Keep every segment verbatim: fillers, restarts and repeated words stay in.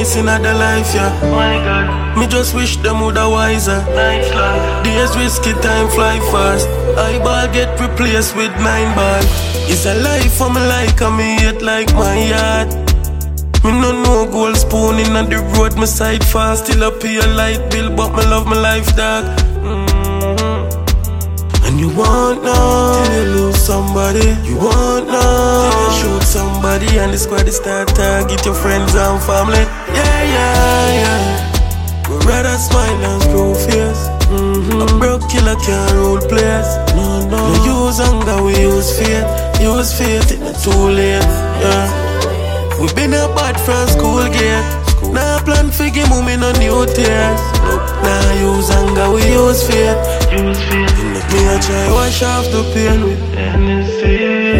twice in other life, yeah. My God, Me just wish them woulda wiser. nice love. Days risky, time fly fast. I ball get replaced with nine ball. It's a life for me like a me hate like my yard. Me no know gold spoon in the road, me side fast. Still up pay a light bill, but me love my life, dog. Mm-hmm. And you want now till you lose somebody. You want now till you shoot somebody, and the squad start target your friends and family. Yeah, yeah, yeah. We rather smile and screw face. Mm-hmm. A broke killer can't rule place. No, no. No use anger, we use faith. Use faith, it's too late. Yeah. We been a bad from school gate. Now plan for give me no new tears. Now use anger, we use faith. Use faith. Me a try wash off the pain with Hennessy.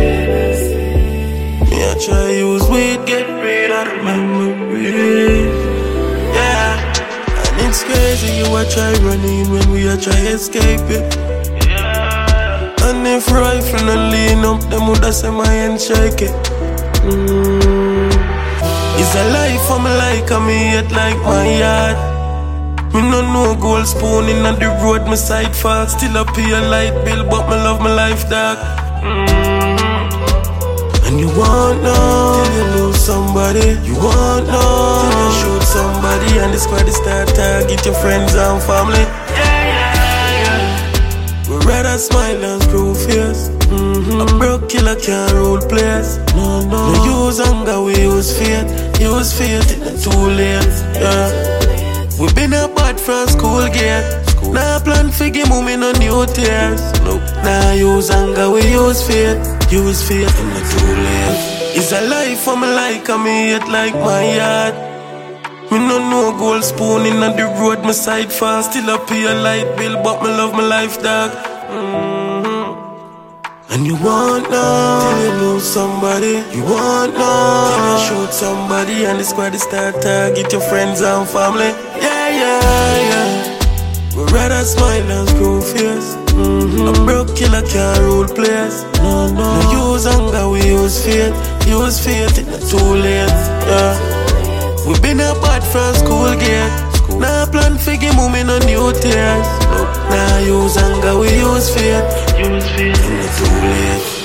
me a try use weed, get rid of the memories. Yeah. And it's crazy you a try running when we a try escape it. Yeah. And if rifle and lean up, them woulda say my hand shake it. Mm. It's a life for me like a me hate like my yard. Me no know gold spoon in the road, me side fast. Still up pay a light bill, but me love my life, dog. Mm-hmm. And you want now till you lose somebody. You want now till you shoot somebody, and the squad start target your friends and family. Yeah, yeah, yeah. We rather smile and screw face. Mm-hmm. A broke killer can't rule place. No, no. No use anger, we use faith. Use faith, it's too late. Yeah. We been a bad from school gate. Now plan for give me no new tears. Nope. Now use anger, we use faith. Use faith, it's too late. It's a life for me like a me hate like my yard. Me no know gold spoon in the road, my side fast. Still up pay a light bill, but me love my life, dog. Mm-hmm. And you want now till you lose somebody. You want now till you shoot somebody, and the squad start target your friends and family. Yeah, yeah, yeah. We rather smile and screw face. Mm-hmm. A broke killer can't rule place. No, no. No use anger, we use faith. Use faith, it's too late. Yeah. We been a bad from school gate. Now plan for give me no new tears. Now use anger, we use faith. Use faith. It's too late.